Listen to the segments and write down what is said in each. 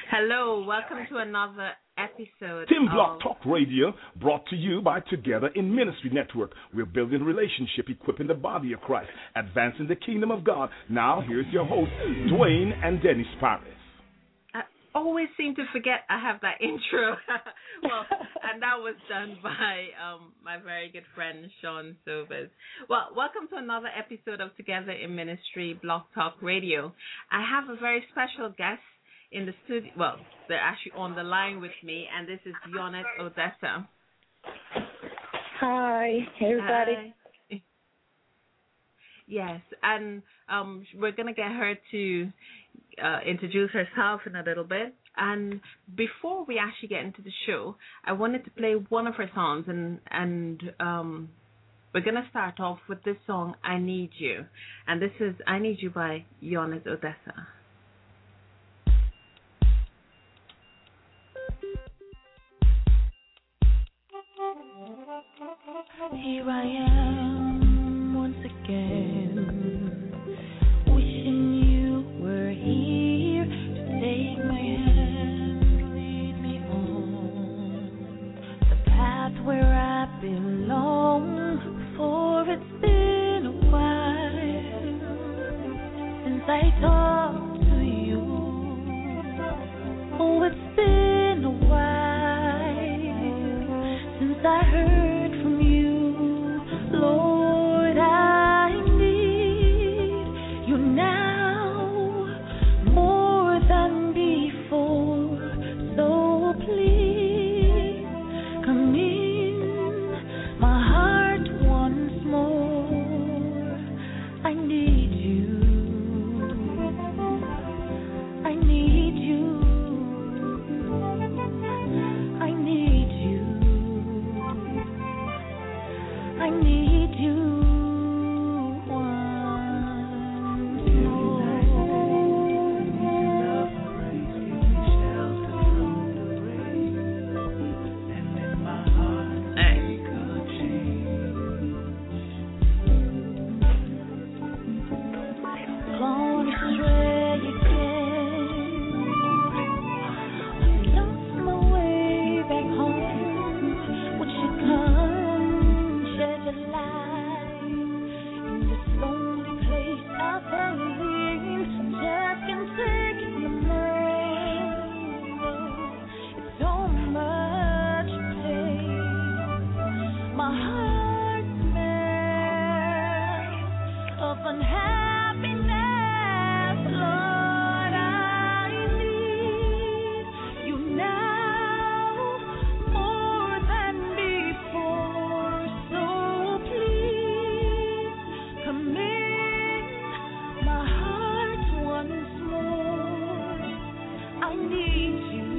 Hello, welcome to another episode Tim Block of Talk Radio, brought to you by Together in Ministry Network. We're building relationship, equipping the body of Christ, advancing the kingdom of God. Now, here's your host, Dwayne and Dennis Paris. I always seem to forget I have that intro. Well, and that was done by my very good friend, Sean Silvers. Well, welcome to another episode of Together in Ministry Block Talk Radio. I have a very special guest in the studio. Well, they're actually on the line with me, and this is Yonette Odessa. Hi, everybody. Hi. Yes, and we're going to get her to introduce herself in a little bit. And before we actually get into the show, I wanted to play one of her songs, and we're going to start off with this song, I Need You. And this is I Need You by Yonette Odessa. Here I am once again, wishing you were here to take my hand, lead me on the path where I belong. For it's been a while since I talked to you. Oh, it's been a while since I heard from you. Lord, I need you now more than before. So please come in my heart once more. I need you. I need you. I need you. I need you once more. Gone astray again. Lost my way back home. Would you come shed your light in this lonely place I've been? Just can take the rain. It's so much pain. My heart's mess of unhappiness. Lord, I need you now more than before. So please come in my heart once more. I need you.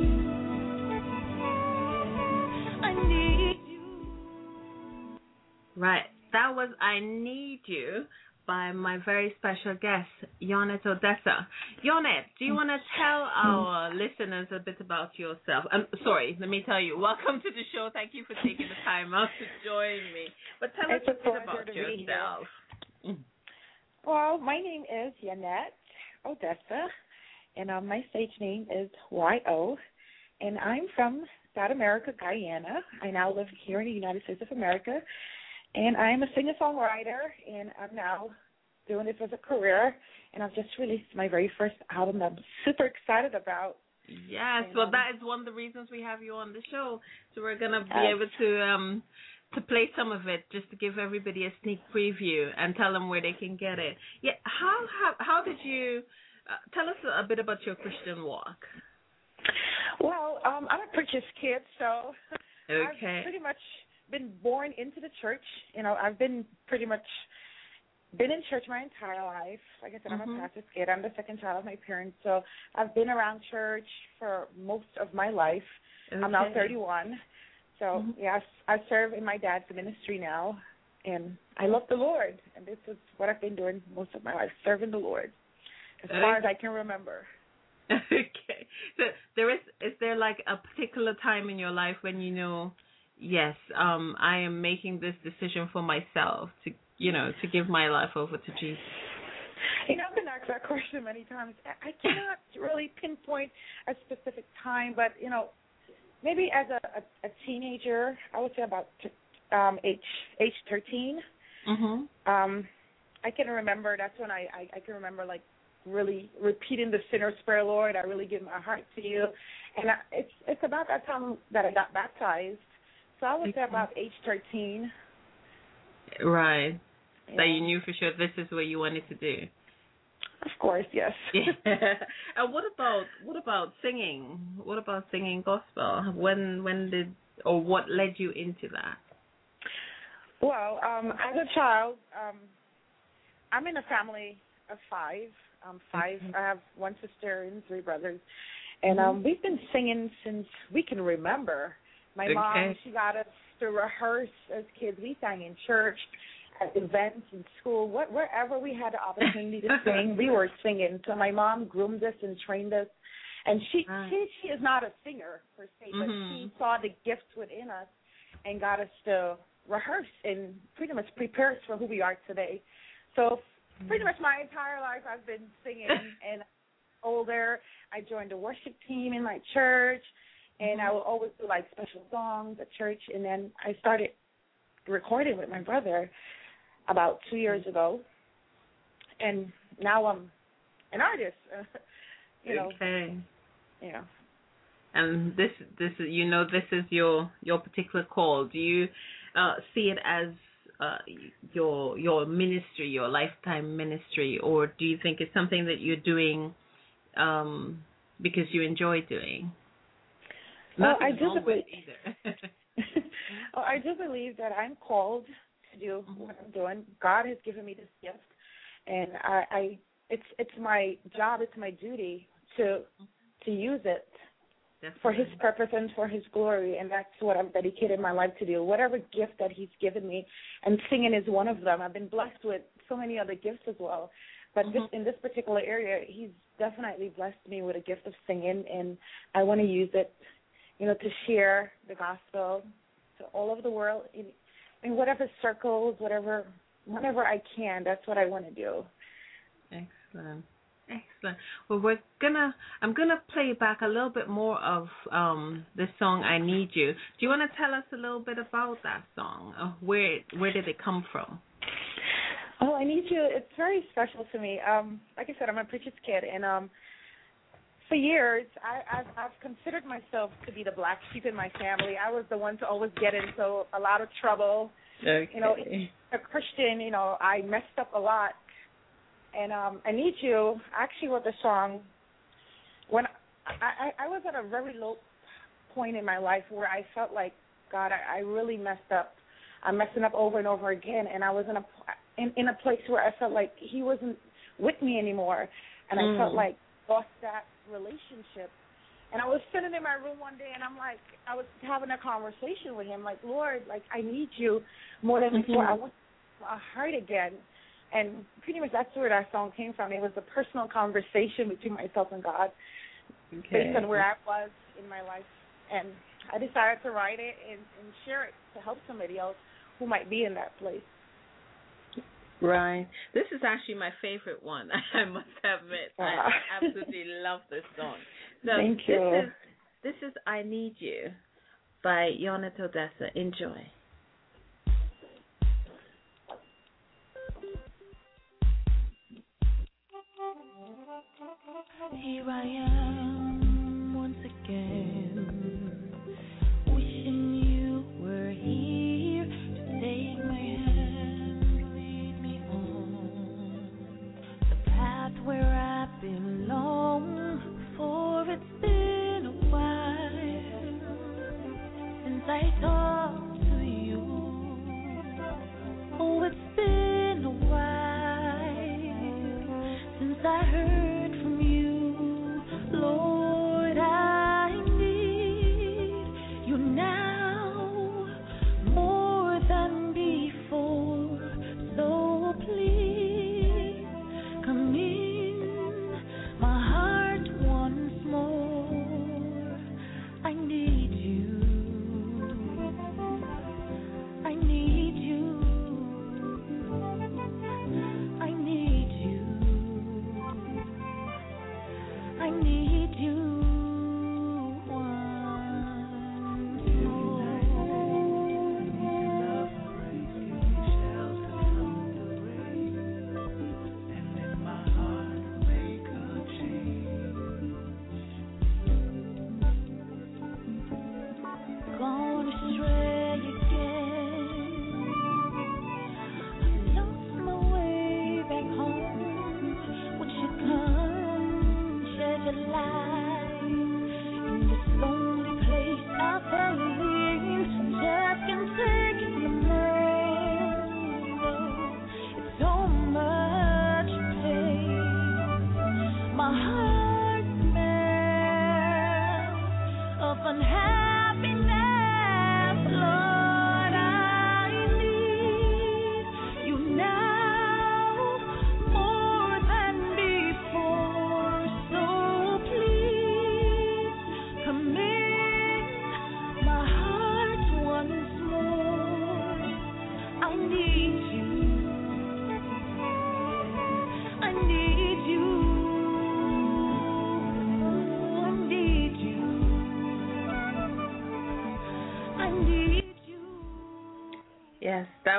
I need you. Right, that was I Need You by my very special guest, Yonette Odessa. Yonette, do you want to tell our listeners a bit about yourself? Sorry, let me tell you, welcome to the show. Thank you for taking the time out to join me. But tell us It's a a bit pleasure about to be here. yourself. Well, my name is Yonette Odessa, and my stage name is Y.O., and I'm from South America, Guyana. I now live here in the United States of America, and I'm a singer-songwriter, and I'm now doing this as a career, and I've just released my very first album that I'm super excited about. Yes, And, well, that is one of the reasons we have you on the show. So we're going to be able to play some of it just to give everybody a sneak preview and tell them where they can get it. Yeah, how did you tell us a bit about your Christian walk? Well, I'm a preacher's kid, so Okay. I've pretty much been born into the church. You know, I've been pretty much been in church my entire life. Like I said, I'm a pastor's kid. I'm the second child of my parents, so I've been around church for most of my life. Okay. I'm now 31. So, yes, I serve in my dad's ministry now, and I love the Lord, and this is what I've been doing most of my life, serving the Lord, as far as I can remember. Okay. So is there like a particular time in your life when you know, yes, I am making this decision for myself to give my life over to Jesus? I've been asked that question many times. I cannot really pinpoint a specific time, but maybe as a teenager, I would say about age 13. Mhm. I can remember. That's when I can remember like really repeating the sinner's prayer, Lord. I really give my heart to you, and it's about that time that I got baptized. So I would say about age 13. Right. Yeah. So you knew for sure this is what you wanted to do. Of course, yes. Yeah. And what about singing? What about singing gospel? When did or what led you into that? Well, as a child, I'm in a family of five. I have one sister and three brothers, and we've been singing since we can remember. My mom, she got us to rehearse as kids. We sang in church, at events, in school, wherever we had the opportunity to sing, we were singing. So my mom groomed us and trained us, and she is not a singer per se, but she saw the gifts within us and got us to rehearse and pretty much prepare us for who we are today. So pretty much my entire life I've been singing, and older, I joined the worship team in my church, and I will always do like special songs at church, and then I started recording with my brother about 2 years ago, and now I'm an artist. Okay. Yeah. And this is this is your particular call. Do you see it as your ministry, your lifetime ministry, or do you think it's something that you're doing because you enjoy doing? Well, I do believe I do believe that I'm called to do what I'm doing. God has given me this gift, and it's my job, it's my duty to use it. Definitely. For His purpose and for His glory, and that's what I've dedicated my life to do. Whatever gift that He's given me, and singing is one of them. I've been blessed with so many other gifts as well, but in this particular area, He's definitely blessed me with a gift of singing, and I want to use it, to share the gospel to all over the world in whatever circles, whenever I can. That's what I want to do. Excellent. Excellent. Well, I'm gonna play back a little bit more of the song "I Need You." Do you want to tell us a little bit about that song? Where did it come from? Oh, "I Need You." It's very special to me. Like I said, I'm a preacher's kid, and for years I've considered myself to be the black sheep in my family. I was the one to always get into a lot of trouble. Okay. A Christian, I messed up a lot. And "I Need You," I actually wrote the song when I was at a very low point in my life where I felt like, God, I really messed up. I'm messing up over and over again, and I was in a place where I felt like He wasn't with me anymore, and I felt like I lost that relationship. And I was sitting in my room one day, and I was having a conversation with Him, like, Lord, like, I need You more than before. I want my heart again. And pretty much that's where that song came from. It was a personal conversation between myself and God based on where I was in my life. And I decided to write it and share it to help somebody else who might be in that place. Right. This is actually my favorite one, I must admit. I absolutely love this song. So Thank you. This is "I Need You" by Yonette Odessa. Enjoy. Here I am once again, wishing you were here to take my hand, lead me on the path where I belong. For it's been a while since I talked to you. Oh, it's been a while since I heard from you, Lord.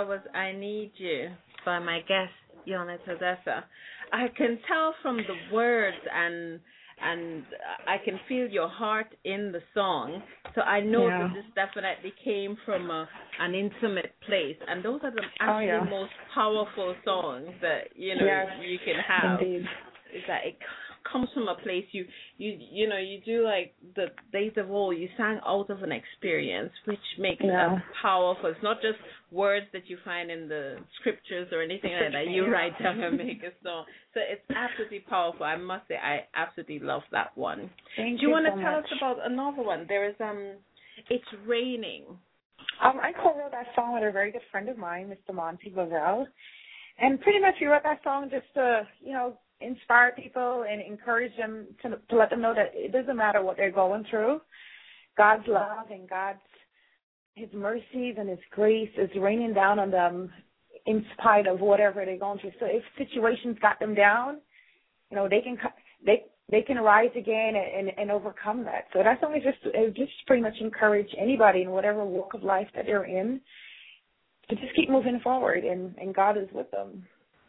that was I Need You by my guest, Yonette Odessa. I can tell from the words and I can feel your heart in the song. So I know that this definitely came from an intimate place. And those are the actually most powerful songs that, you can have. Indeed. Is that it comes from a place you do like the Days of Old, you sang out of an experience, which makes it powerful. It's not just words that you find in the scriptures or anything like that. You write down and make a song. So it's absolutely powerful. I must say, I absolutely love that one. Thank do you want so to tell much. us about another one? There is It's Raining. I co-wrote that song with a very good friend of mine, Mr. Monty Lavelle, and pretty much we wrote that song just to inspire people and encourage them to let them know that it doesn't matter what they're going through. God's love and His mercies and His grace is raining down on them in spite of whatever they're going through. So if situations got them down, they can rise again and overcome that. So that's only just pretty much encourage anybody in whatever walk of life that they're in to just keep moving forward, and God is with them.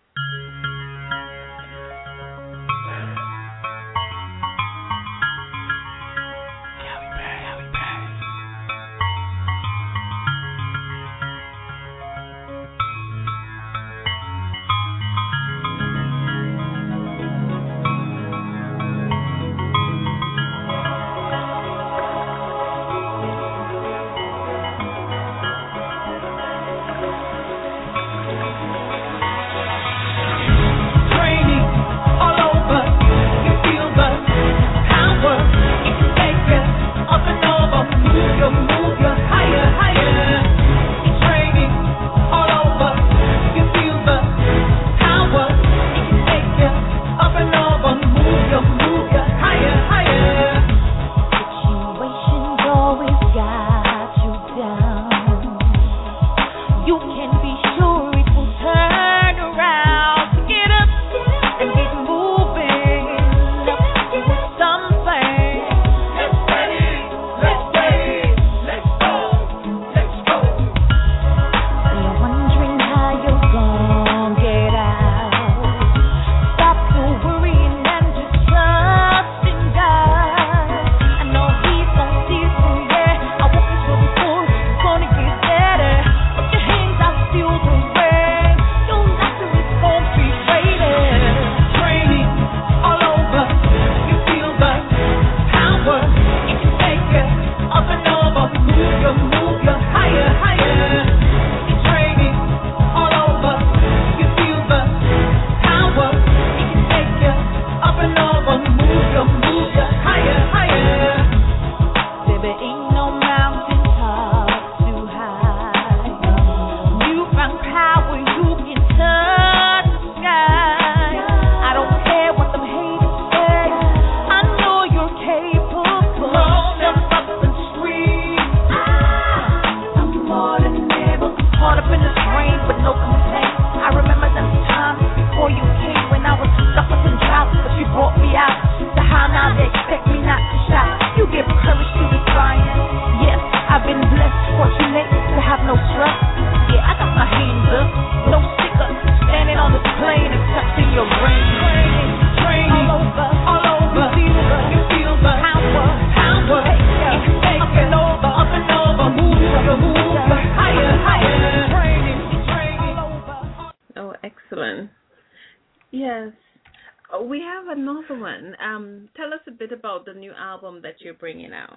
The new album that you're bringing out.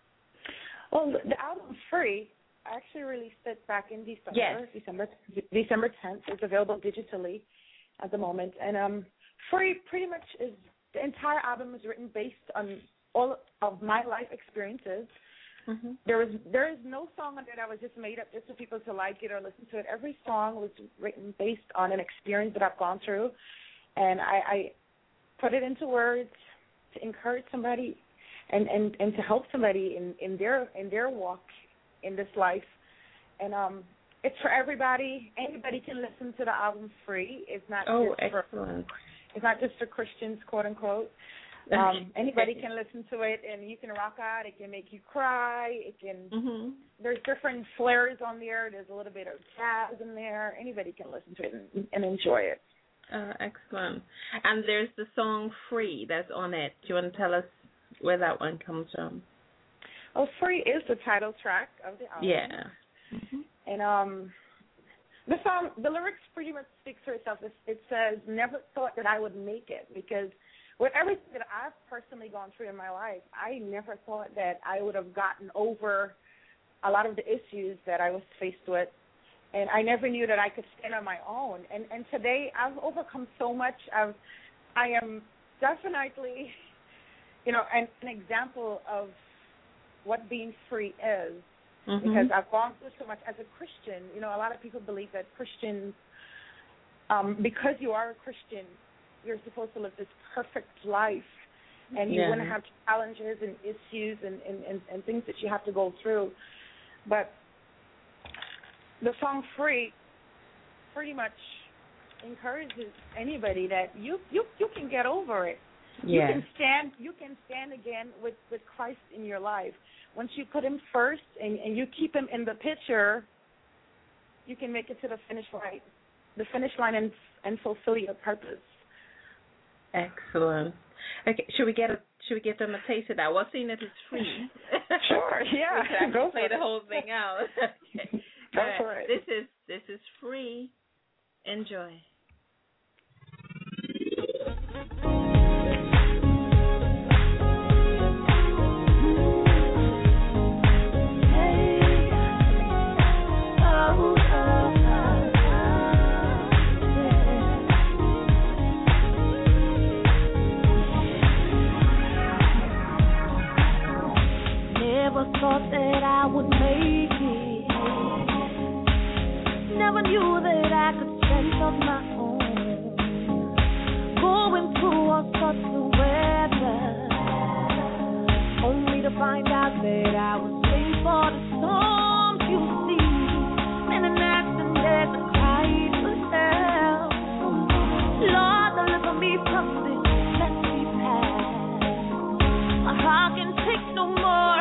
Well, the album Free, I actually released it back in December. Yes. December 10th. It's available digitally at the moment. And Free pretty much is, the entire album is written based on all of my life experiences. Mm-hmm. There is no song on there that was just made up just for people to like it or listen to it. Every song was written based on an experience that I've gone through, and I put it into words to encourage somebody and to help somebody in their walk in this life. And it's for everybody. Anybody can listen to the album Free. It's not excellent. It's not just for Christians, quote unquote. Anybody can listen to it, and you can rock out. It can make you cry. It can. There's different flares on there. There's a little bit of jazz in there. Anybody can listen to it and enjoy it. Excellent. And there's the song "Free" that's on it. Do you want to tell us where that one comes from? Oh, "Free" is the title track of the album. Yeah. And the song, the lyrics pretty much speaks for itself. It says, "Never thought that I would make it," because with everything that I've personally gone through in my life, I never thought that I would have gotten over a lot of the issues that I was faced with. And I never knew that I could stand on my own. And today I've overcome so much. I am definitely, an example of what being free is. Because I've gone through so much as a Christian. A lot of people believe that Christians, because you are a Christian, you're supposed to live this perfect life, and you wouldn't have challenges and issues and things that you have to go through. But the song "Free" pretty much encourages anybody that you can get over it. Yeah. You can stand again with Christ in your life. Once you put him first and you keep him in the picture, you can make it to the finish line and fulfill your purpose. Excellent. Okay, should we get them a taste of that? Well, seeing that it's free. Sure, yeah. We can Go play for the whole thing out. Okay. Go for it. This is free. Enjoy. Thought that I would make it. Never knew that I could stand on my own. Going through all sorts of weather, only to find out that I was made for the storm. You see, and an accident there's a cried for help. Lord, deliver me from this messy past. My heart can take no more.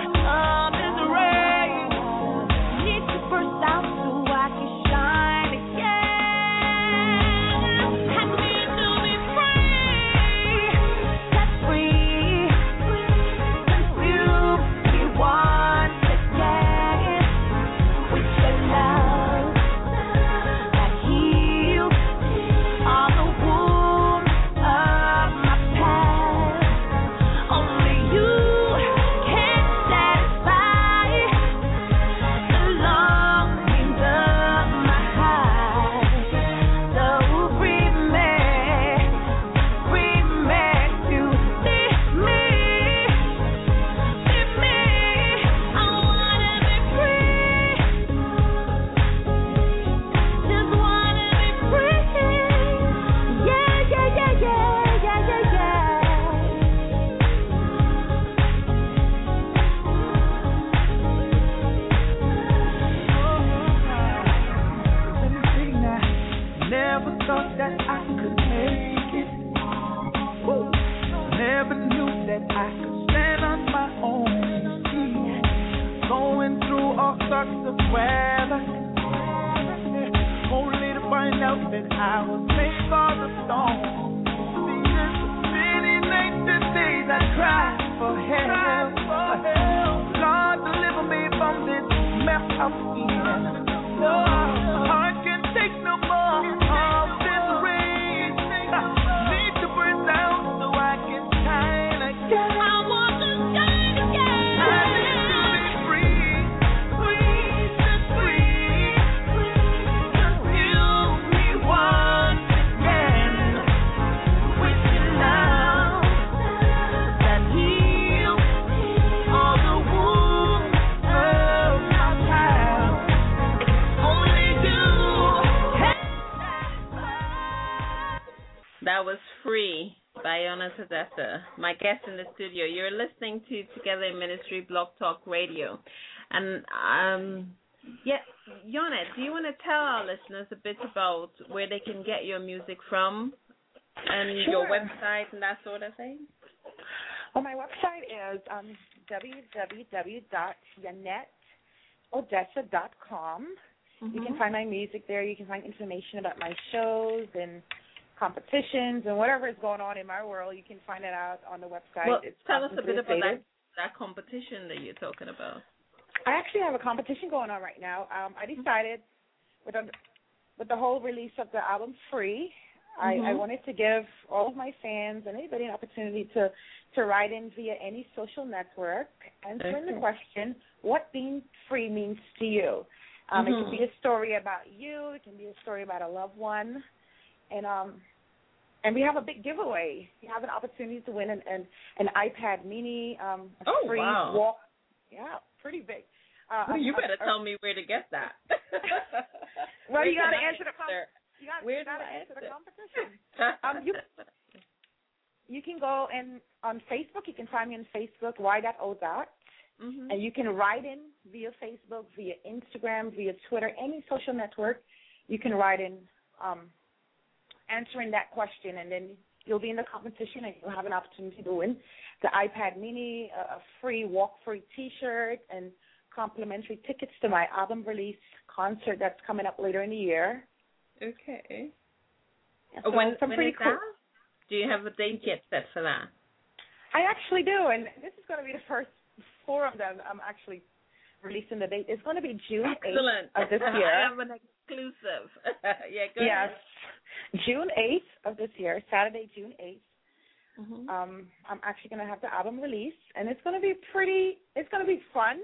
My guest in the studio. You're listening to Together in Ministry Blog Talk Radio. And, Yonette, do you want to tell our listeners a bit about where they can get your music from and your website and that sort of thing? Well, my website is www.yanetteodessa.com. You can find my music there. You can find information about my shows and competitions and whatever is going on in my world. You can find it out on the website. Well, it's tell us a bit about that competition that you're talking about. I actually have a competition going on right now. I decided with the whole release of the album Free, I wanted to give all of my fans and anybody an opportunity to write in via any social network, answering the question, what being free means to you. It can be a story about you. It can be a story about a loved one. And we have a big giveaway. You have an opportunity to win an iPad Mini, free walk. Yeah, pretty big. You better tell me where to get that. Well, you got to answer the competition. You got to answer the competition. You can go on Facebook. You can find me on Facebook, y.o. And you can write in via Facebook, via Instagram, via Twitter, any social network. You can write in answering that question, and then you'll be in the competition, and you'll have an opportunity to win the iPad Mini, a free walk-free T-shirt, and complimentary tickets to my album release concert that's coming up later in the year. Okay. Yeah, so when is cool. that? Do you have a date yet set for that? I actually do, and this is going to be the first 4 of them I'm actually releasing the date. It's going to be June 8th of this year. I have an exclusive. Yeah, go ahead. June 8th of this year, Saturday, June 8th. I'm actually going to have the album release, and it's going to be it's going to be fun.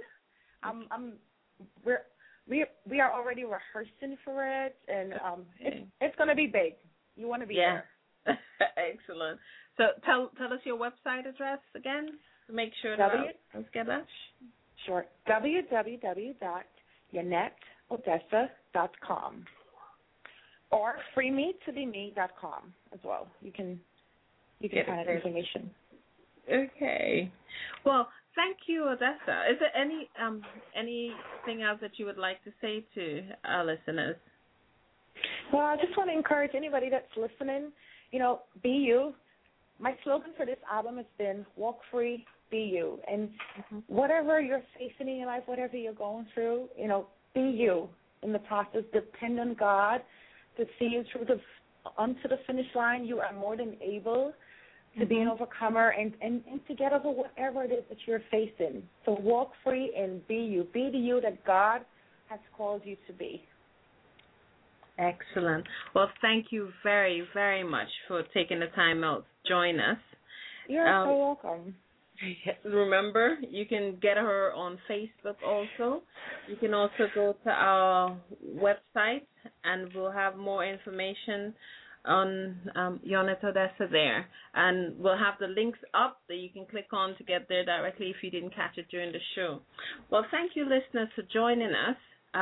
We are already rehearsing for it, and it's going to be big. You want to be there. Excellent. So tell us your website address again to make sure that let's get that. Sure. www.yanetteodessa.com or freemetobeme.com as well. You can find that information. Okay. Well, thank you, Odessa. Is there anything else that you would like to say to our listeners? Well, I just want to encourage anybody that's listening, be you. My slogan for this album has been walk free, be you. And whatever you're facing in your life, whatever you're going through, be you in the process. Depend on God to see you through onto the finish line. You are more than able to be an overcomer and to get over whatever it is that you're facing. So walk free and be you. Be the you that God has called you to be. Excellent. Well, thank you very, very much for taking the time out to join us. You're so welcome. Remember, you can get her on Facebook also. You can also go to our website, and we'll have more information on Yanette Odessa there. And we'll have the links up that you can click on to get there directly if you didn't catch it during the show. Well, thank you, listeners, for joining us.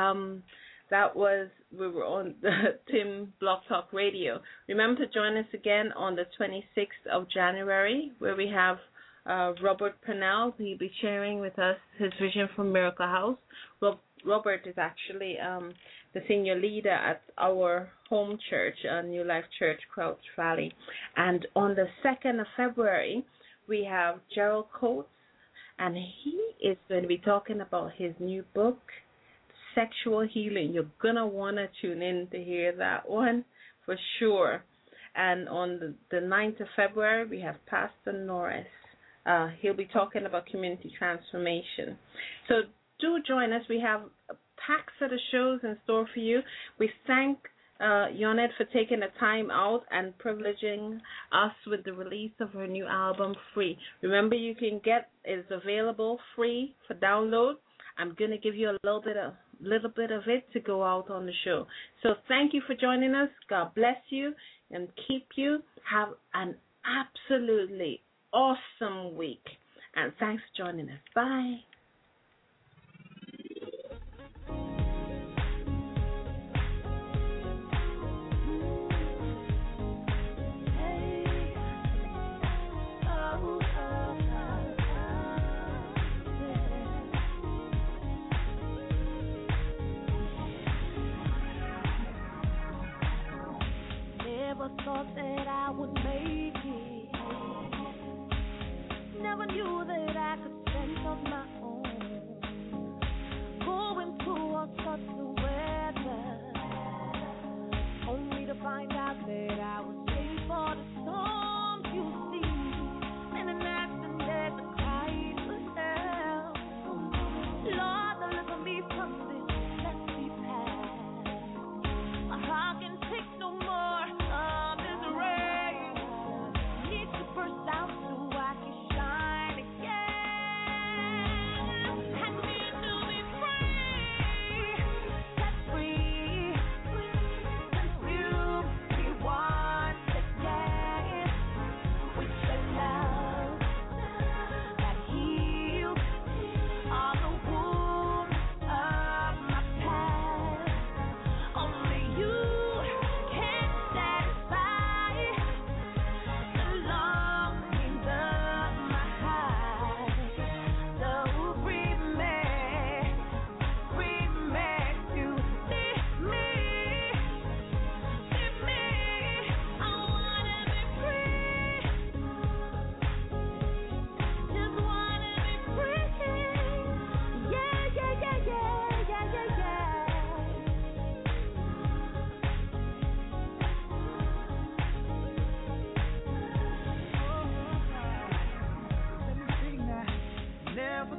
We were on the Tim Block Talk Radio. Remember to join us again on the 26th of January, where we have Robert Purnell. He'll be sharing with us his vision for Miracle House. Robert is actually the senior leader at our home church, New Life Church, Crouch Valley. And on the 2nd of February, we have Gerald Coates, and he is going to be talking about his new book, Sexual Healing. You're going to want to tune in to hear that one for sure. And on the 9th of February, we have Pastor Norris. He'll be talking about community transformation. So do join us. We have packs of the shows in store for you. We thank Yanette for taking the time out and privileging us with the release of her new album, Free. Remember, you can get it's available free for download. I'm going to give you a little bit of it to go out on the show. So thank you for joining us. God bless you and keep you. Have an absolutely awesome week. And thanks for joining us. Bye. Never thought that I would make it. Never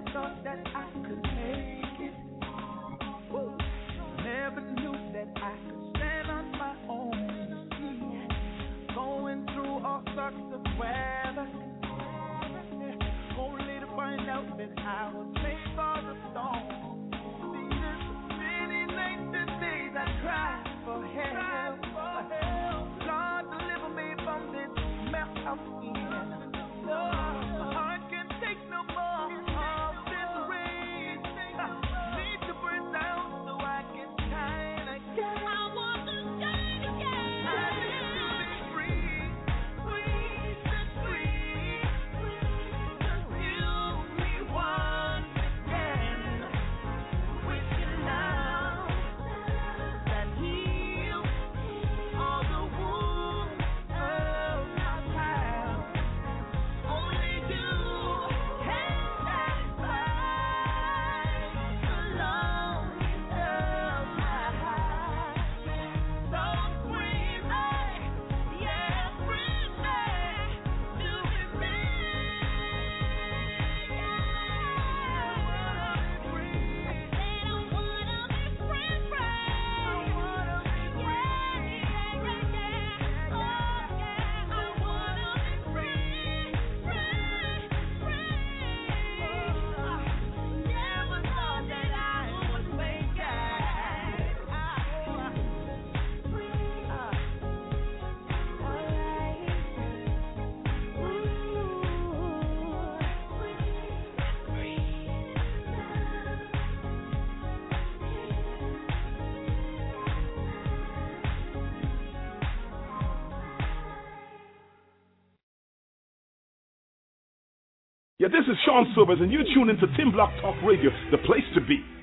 thought that I could make it. Woo. Never knew that I could stand on my own feet. Going through all sorts of weather, only to find out that I was made for the storm. See, there's many nights and days I cried for help. Lord, deliver me from this mess I'm in. My heart can't take no more of this rain. Need to burn down so I can shine again. I want to shine again. I need to be free, free, set free. Just heal me once again with your love that heals all the wounds of my past. Only you can satisfy the longings of my heart. So bring me, yeah, bring me to be free. I wanna be free. I said I wanna be free, free. I wanna be free. Yeah, yeah, yeah. Oh yeah, I wanna be free, free, free. Never thought that I would make it. Free. Yeah, this is Sean Silvers, and you tune into Tim Block Talk Radio, the place to be.